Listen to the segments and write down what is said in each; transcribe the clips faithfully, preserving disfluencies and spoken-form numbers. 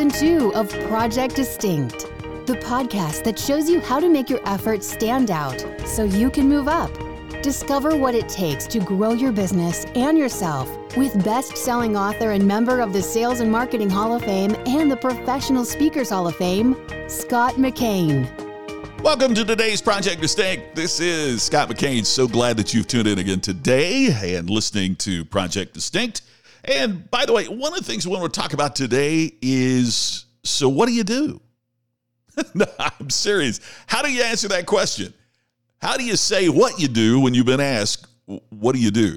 Season two of Project Distinct, the podcast that shows you how to make your efforts stand out so you can move up. Discover what it takes to grow your business and yourself with best-selling author and member of the Sales and Marketing Hall of Fame and the Professional Speakers Hall of Fame, Scott McKain. Welcome to today's Project Distinct. This is Scott McKain. So glad that you've tuned in again today and listening to Project Distinct. And by the way, one of the things we want to talk about today is, so what do you do? No, I'm serious. How do you answer that question? How do you say what you do when you've been asked, what do you do?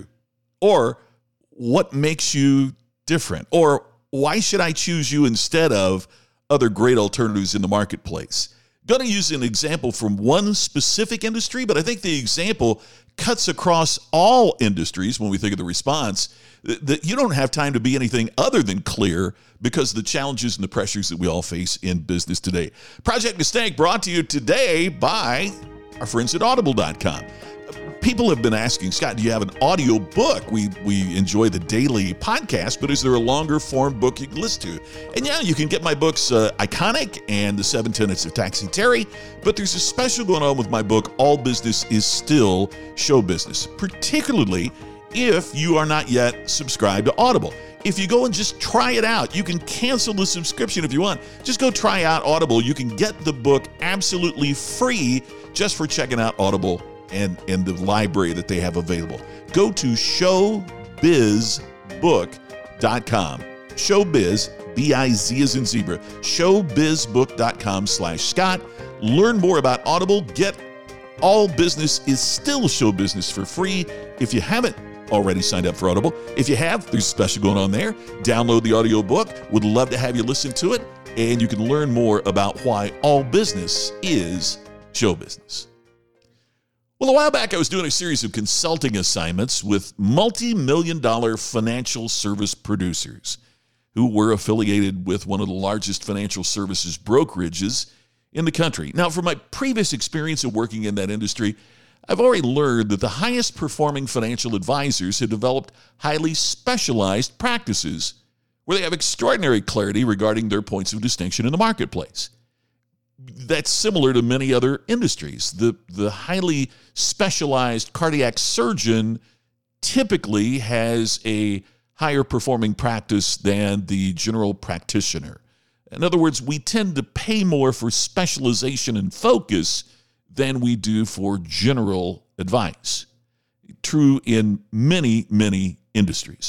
Or what makes you different? Or why should I choose you instead of other great alternatives in the marketplace? Going to use an example from one specific industry, but I think the example cuts across all industries when we think of the response, that you don't have time to be anything other than clear because of the challenges and the pressures that we all face in business today. Project Distinct brought to you today by our friends at audible dot com. People have been asking, Scott, do you have an audio book? We we enjoy the daily podcast, but is there a longer form book you can listen to? And yeah, you can get my books, uh, Iconic and The Seven Tenets of Taxi Terry, but there's a special going on with my book, All Business is Still Show Business, particularly if you are not yet subscribed to Audible. If you go and just try it out, you can cancel the subscription if you want. Just go try out Audible. You can get the book absolutely free just for checking out Audible and, and the library that they have available. Go to show biz book dot com. Showbiz, B I Z as in zebra, showbizbook.com slash Scott. Learn more about Audible. Get All Business is Still Show Business for free. If you haven't already signed up for Audible, if you have, there's a special going on there. Download the audio book. Would love to have you listen to it. And you can learn more about why all business is show business. Well, a while back, I was doing a series of consulting assignments with multi-million dollar financial service producers who were affiliated with one of the largest financial services brokerages in the country. Now, from my previous experience of working in that industry, I've already learned that the highest performing financial advisors have developed highly specialized practices where they have extraordinary clarity regarding their points of distinction in the marketplace. That's similar to many other industries. The, the highly specialized cardiac surgeon typically has a higher performing practice than the general practitioner. In other words, we tend to pay more for specialization and focus than we do for general advice. True in many, many industries.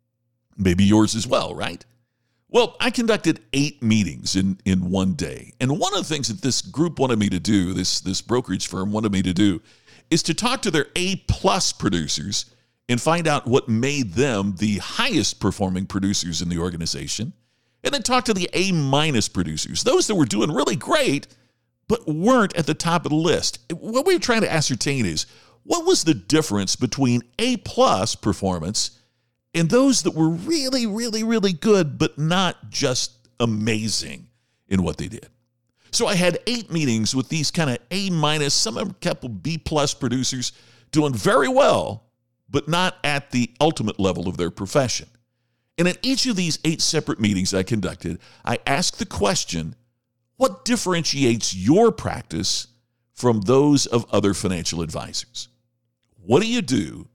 Maybe yours as well, right? Well, I conducted eight meetings in, in one day. And one of the things that this group wanted me to do, this, this brokerage firm wanted me to do, is to talk to their A-plus producers and find out what made them the highest performing producers in the organization, and then talk to the A-minus producers, those that were doing really great, but weren't at the top of the list. What we were trying to ascertain is, what was the difference between A-plus performance and those that were really, really, really good, but not just amazing in what they did? So I had eight meetings with these kind of A-minus, some of them a couple B-plus producers doing very well, but not at the ultimate level of their profession. And at each of these eight separate meetings I conducted, I asked the question, what differentiates your practice from those of other financial advisors? What do you do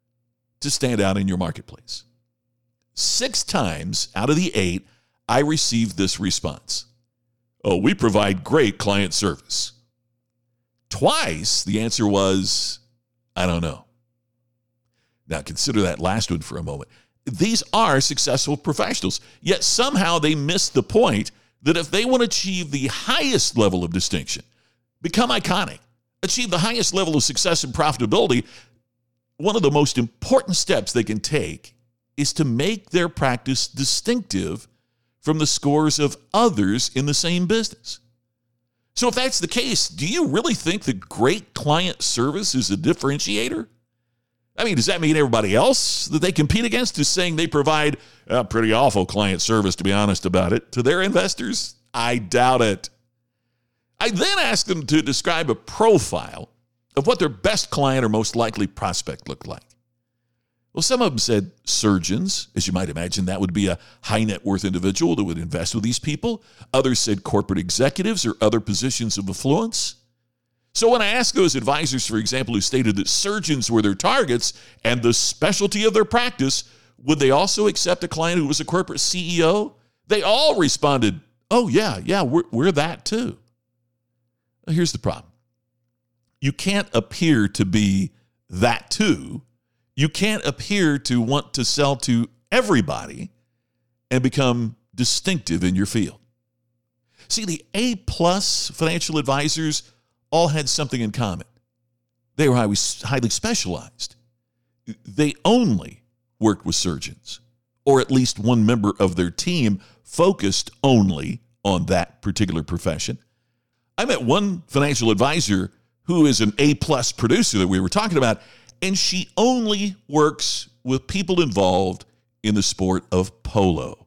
to stand out in your marketplace? Six times out of the eight, I received this response. Oh, we provide great client service. Twice, the answer was, I don't know. Now, consider that last one for a moment. These are successful professionals, yet somehow they missed the point that if they want to achieve the highest level of distinction, become iconic, achieve the highest level of success and profitability, one of the most important steps they can take is to make their practice distinctive from the scores of others in the same business. So if that's the case, do you really think that great client service is a differentiator? I mean, does that mean everybody else that they compete against is saying they provide uh, pretty awful client service, to be honest about it, to their investors? I doubt it. I then asked them to describe a profile of what their best client or most likely prospect looked like. Well, some of them said surgeons. As you might imagine, that would be a high net worth individual that would invest with these people. Others said corporate executives or other positions of influence. So when I asked those advisors, for example, who stated that surgeons were their targets and the specialty of their practice, would they also accept a client who was a corporate C E O? They all responded, oh, yeah, yeah, we're, we're that too. Well, here's the problem. You can't appear to be that too. You can't appear to want to sell to everybody and become distinctive in your field. See, the A-plus financial advisors all had something in common. They were highly, highly specialized. They only worked with surgeons, or at least one member of their team focused only on that particular profession. I met one financial advisor who is an A-plus producer that we were talking about, and she only works with people involved in the sport of polo.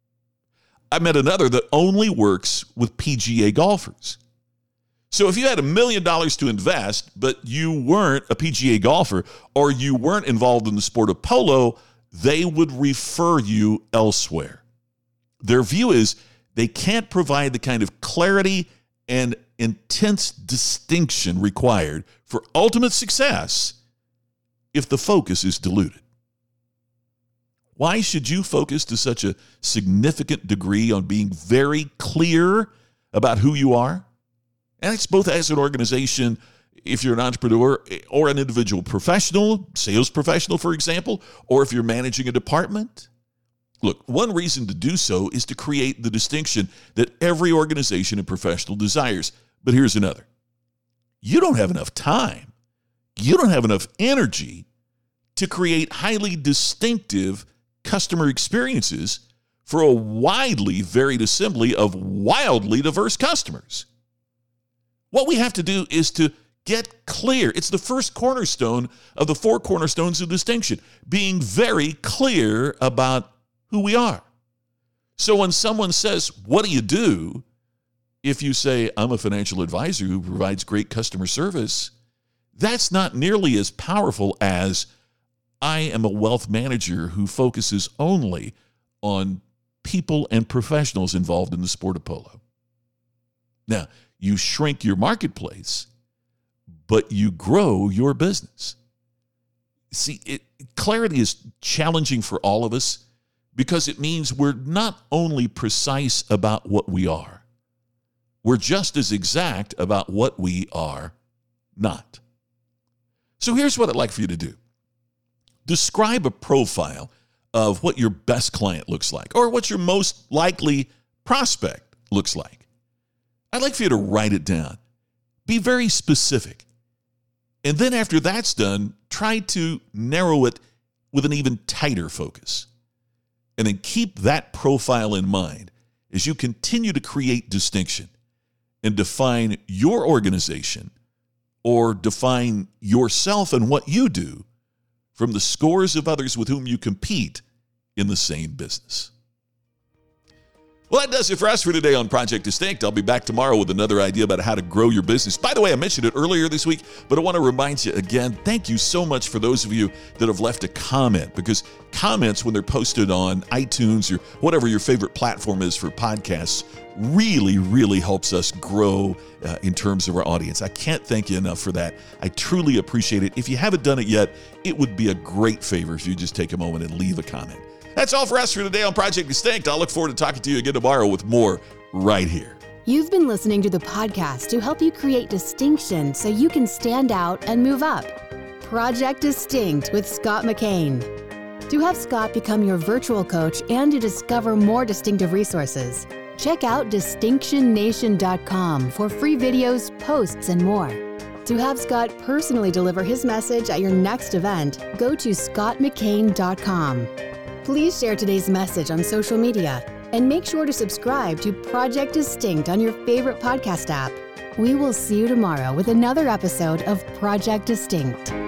I met another that only works with P G A golfers. So if you had a million dollars to invest, but you weren't a P G A golfer or you weren't involved in the sport of polo, they would refer you elsewhere. Their view is they can't provide the kind of clarity and intense distinction required for ultimate success if the focus is diluted. Why should you focus to such a significant degree on being very clear about who you are? And it's both as an organization, if you're an entrepreneur, or an individual professional, sales professional, for example, or if you're managing a department. Look, one reason to do so is to create the distinction that every organization and professional desires. But here's another. You don't have enough time. You don't have enough energy to create highly distinctive customer experiences for a widely varied assembly of wildly diverse customers. What we have to do is to get clear. It's the first cornerstone of the four cornerstones of distinction, being very clear about who we are. So when someone says, what do you do? If you say, I'm a financial advisor who provides great customer service, that's not nearly as powerful as I am a wealth manager who focuses only on people and professionals involved in the sport of polo. Now, you shrink your marketplace, but you grow your business. See, it, clarity is challenging for all of us because it means we're not only precise about what we are, we're just as exact about what we are not. So here's what I'd like for you to do. Describe a profile of what your best client looks like or what your most likely prospect looks like. I'd like for you to write it down. Be very specific. And then after that's done, try to narrow it with an even tighter focus. And then keep that profile in mind as you continue to create distinction and define your organization or define yourself and what you do from the scores of others with whom you compete in the same business. Well, that does it for us for today on Project Distinct. I'll be back tomorrow with another idea about how to grow your business. By the way, I mentioned it earlier this week, but I want to remind you again, thank you so much for those of you that have left a comment, because comments, when they're posted on iTunes or whatever your favorite platform is for podcasts, really, really helps us grow uh, in terms of our audience. I can't thank you enough for that. I truly appreciate it. If you haven't done it yet, it would be a great favor if you just take a moment and leave a comment. That's all for us for today on Project Distinct. I'll look forward to talking to you again tomorrow with more right here. You've been listening to the podcast to help you create distinction so you can stand out and move up. Project Distinct with Scott McKain. To have Scott become your virtual coach and to discover more distinctive resources, check out distinction nation dot com for free videos, posts, and more. To have Scott personally deliver his message at your next event, go to scott mckain dot com. Please share today's message on social media and make sure to subscribe to Project Distinct on your favorite podcast app. We will see you tomorrow with another episode of Project Distinct.